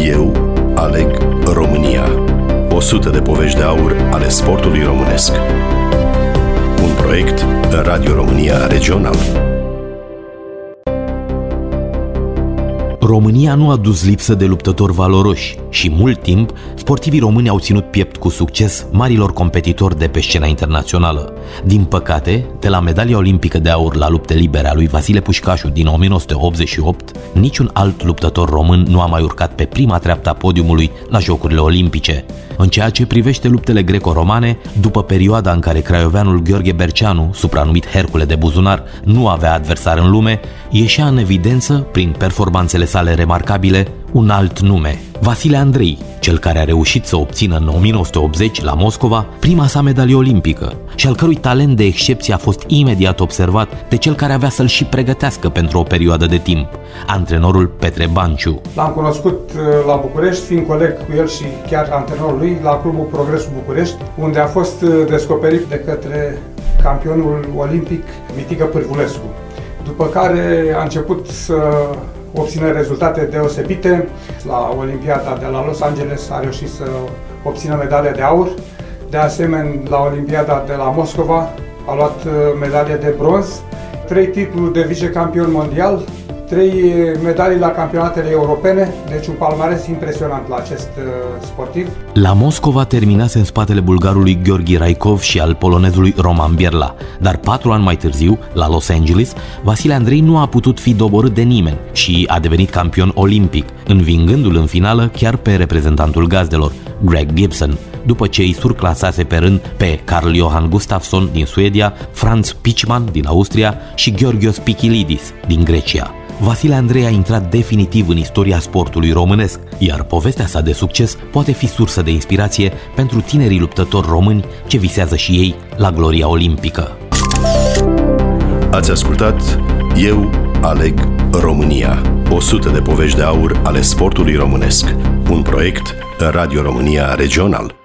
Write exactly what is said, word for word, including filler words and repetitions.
Eu aleg România. o sută de povești de aur ale sportului românesc. Un proiect Radio România Regional. România nu a dus lipsă de luptători valoroși și mult timp sportivii români au ținut piept cu succes marilor competitori de pe scena internațională. Din păcate, de la medalia olimpică de aur la lupte libere a lui Vasile Pușcașu din o mie nouă sute optzeci și opt, niciun alt luptător român nu a mai urcat pe prima treaptă a podiumului la Jocurile Olimpice. În ceea ce privește luptele greco-romane, după perioada în care craioveanul Gheorghe Berceanu, supranumit Hercule de buzunar, nu avea adversar în lume, ieșea în evidență, prin performanțele sale remarcabile, un alt nume, Vasile Andrei, cel care a reușit să obțină în o mie nouă sute optzeci la Moscova prima sa medalie olimpică și al cărui talent de excepție a fost imediat observat de cel care avea să-l și pregătească pentru o perioadă de timp, antrenorul Petre Banciu. L-am cunoscut la București, fiind coleg cu el și chiar antrenorul lui la Clubul Progresul București, unde a fost descoperit de către campionul olimpic Mitică Pârvulescu. După care a început să obțină rezultate deosebite. La Olimpiada de la Los Angeles a reușit să obțină medalia de aur. De asemenea, la Olimpiada de la Moscova a luat medalie de bronz, trei titluri de vicecampion mondial, trei medalii la campionatele europene, deci un palmares impresionant la acest sportiv. La Moscova terminase în spatele bulgarului Gheorghe Raikov și al polonezului Roman Bierla, dar patru ani mai târziu, la Los Angeles, Vasile Andrei nu a putut fi doborât de nimeni și a devenit campion olimpic, învingându-l în finală chiar pe reprezentantul gazdelor, Greg Gibson, după ce îi surclasase pe rând pe Carl Johan Gustafsson din Suedia, Franz Pichman din Austria și Georgios Pikilidis din Grecia. Vasile Andrei a intrat definitiv în istoria sportului românesc, iar povestea sa de succes poate fi sursă de inspirație pentru tinerii luptători români ce visează și ei la gloria olimpică. Ați ascultat Eu aleg România. o sută de povești de aur ale sportului românesc. Un proiect Radio România Regional.